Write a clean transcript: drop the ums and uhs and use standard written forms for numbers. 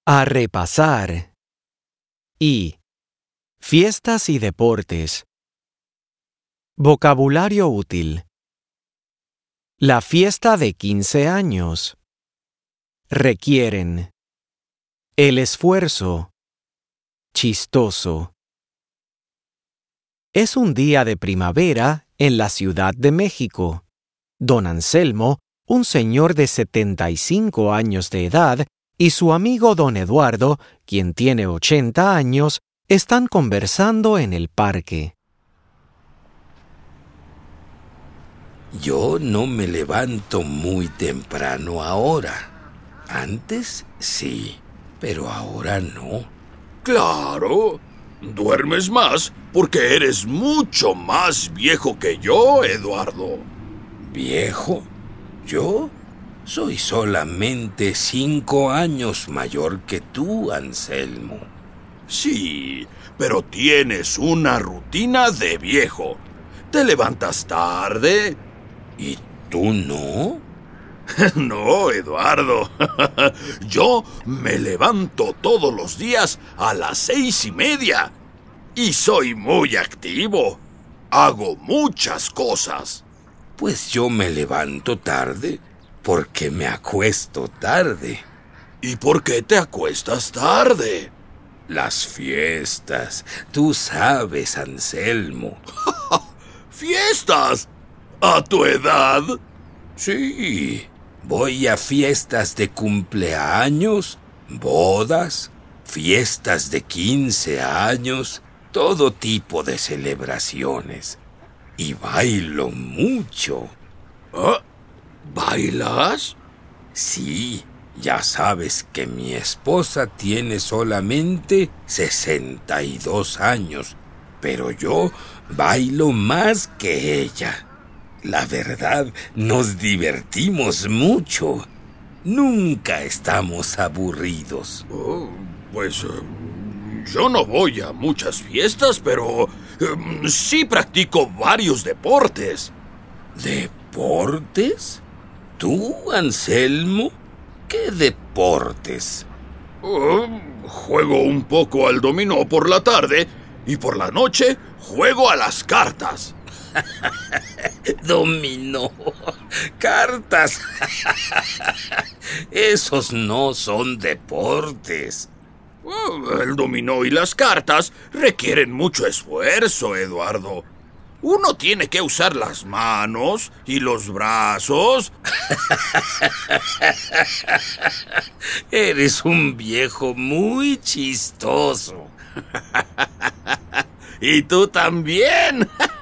A repasar. Y fiestas y deportes. Vocabulario útil. La fiesta de 15 años. Requieren. El esfuerzo. Chistoso. Es un día de primavera en la Ciudad de México. Don Anselmo, un señor de 75 años de edad, y su amigo don Eduardo, quien tiene 80 años, están conversando en el parque. Yo no me levanto muy temprano ahora. Antes sí, pero ahora no. Claro, duermes más porque eres mucho más viejo que yo, Eduardo. ¿Viejo? ¿Yo? Soy solamente 5 años mayor que tú, Anselmo. Sí, pero tienes una rutina de viejo. Te levantas tarde. ¿Y tú no? No, Eduardo. Yo me levanto todos los días a las 6:30. Y soy muy activo. Hago muchas cosas. Pues yo me levanto tarde porque me acuesto tarde. ¿Y por qué te acuestas tarde? Las fiestas. Tú sabes, Anselmo. ¿Fiestas? ¿A tu edad? Sí. Voy a fiestas de cumpleaños, bodas, fiestas de 15 años, todo tipo de celebraciones. Y bailo mucho. ¿Ah? ¿Bailas? Sí, ya sabes que mi esposa tiene solamente 62 años, pero yo bailo más que ella. La verdad, nos divertimos mucho. Nunca estamos aburridos. Oh, pues yo no voy a muchas fiestas, pero sí practico varios deportes. ¿Deportes? ¿Tú, Anselmo? ¿Qué deportes? Juego un poco al dominó por la tarde y por la noche juego a las cartas. Dominó. Cartas. Esos no son deportes. El dominó y las cartas requieren mucho esfuerzo, Eduardo. Uno tiene que usar las manos y los brazos. Eres un viejo muy chistoso. Y tú también.